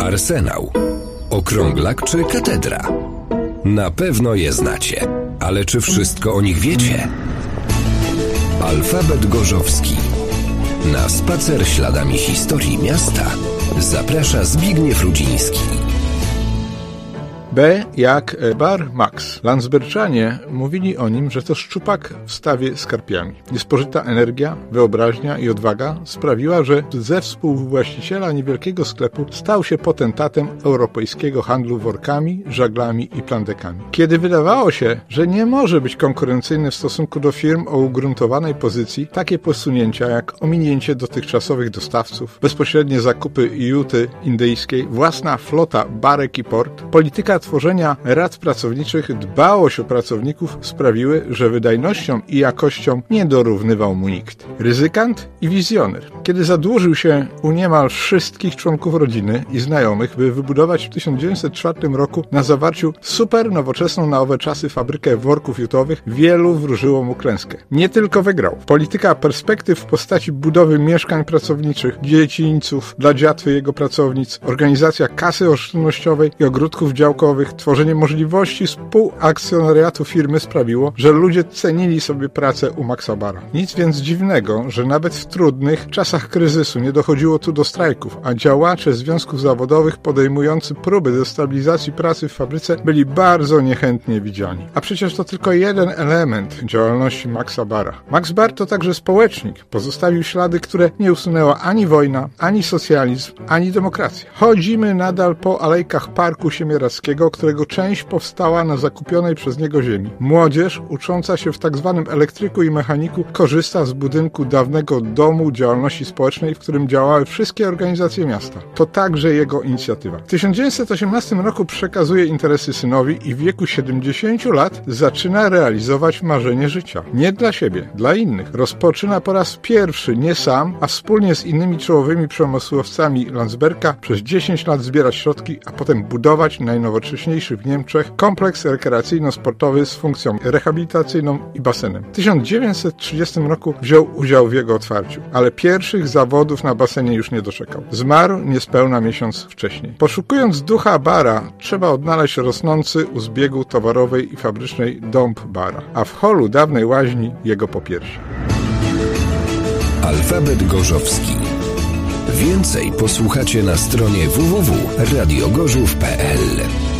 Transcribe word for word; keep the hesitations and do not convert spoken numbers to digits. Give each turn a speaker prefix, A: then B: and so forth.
A: Arsenał, Okrąglak czy Katedra? Na pewno je znacie, ale czy wszystko o nich wiecie? Alfabet Gorzowski. Na spacer śladami historii miasta zaprasza Zbigniew Rudziński.
B: B jak Bar Max. Landsberczanie mówili o nim, że to szczupak w stawie z karpiami. Niespożyta energia, wyobraźnia i odwaga sprawiła, że ze współwłaściciela niewielkiego sklepu stał się potentatem europejskiego handlu workami, żaglami i plandekami. Kiedy wydawało się, że nie może być konkurencyjny w stosunku do firm o ugruntowanej pozycji, takie posunięcia jak ominięcie dotychczasowych dostawców, bezpośrednie zakupy juty indyjskiej, własna flota barek i port, polityka tworzenia rad pracowniczych, dbałość o pracowników sprawiły, że wydajnością i jakością nie dorównywał mu nikt. Ryzykant i wizjoner. Kiedy zadłużył się u niemal wszystkich członków rodziny i znajomych, by wybudować w tysiąc dziewięćset czwartym roku na zawarciu super nowoczesną na owe czasy fabrykę worków jutowych, wielu wróżyło mu klęskę. Nie tylko wygrał. Polityka perspektyw w postaci budowy mieszkań pracowniczych, dziedzińców dla dziatwy jego pracownic, organizacja kasy oszczędnościowej i ogródków działkowych, tworzenie możliwości współakcjonariatu firmy sprawiło, że ludzie cenili sobie pracę u Maxa Bara. Nic więc dziwnego, że nawet w trudnych czasach kryzysu nie dochodziło tu do strajków, a działacze związków zawodowych podejmujący próby destabilizacji pracy w fabryce byli bardzo niechętnie widziani. A przecież to tylko jeden element działalności Maxa Bara. Max Bar to także społecznik. Pozostawił ślady, które nie usunęła ani wojna, ani socjalizm, ani demokracja. Chodzimy nadal po alejkach Parku Siemierackiego, którego część powstała na zakupionej przez niego ziemi. Młodzież, ucząca się w tak zwanym elektryku i mechaniku, korzysta z budynku dawnego domu działalności społecznej, w którym działały wszystkie organizacje miasta. To także jego inicjatywa. W tysiąc dziewięćset osiemnastym roku przekazuje interesy synowi i w wieku siedemdziesięciu lat zaczyna realizować marzenie życia. Nie dla siebie, dla innych. Rozpoczyna po raz pierwszy, nie sam, a wspólnie z innymi czołowymi przemysłowcami Landsberga przez dziesięć lat zbierać środki, a potem budować najnowocześniejszy w Niemczech kompleks rekreacyjno-sportowy z funkcją rehabilitacyjną i basenem. W tysiąc dziewięćset trzydziestym roku wziął udział w jego otwarciu, ale pierwszych zawodów na basenie już nie doczekał. Zmarł niespełna miesiąc wcześniej. Poszukując ducha Bara, trzeba odnaleźć rosnący u zbiegu towarowej i fabrycznej dąb Bara, a w holu dawnej łaźni jego popiersia.
A: Alfabet Gorzowski. Więcej posłuchacie na stronie w w w kropka radio gorzów kropka p l.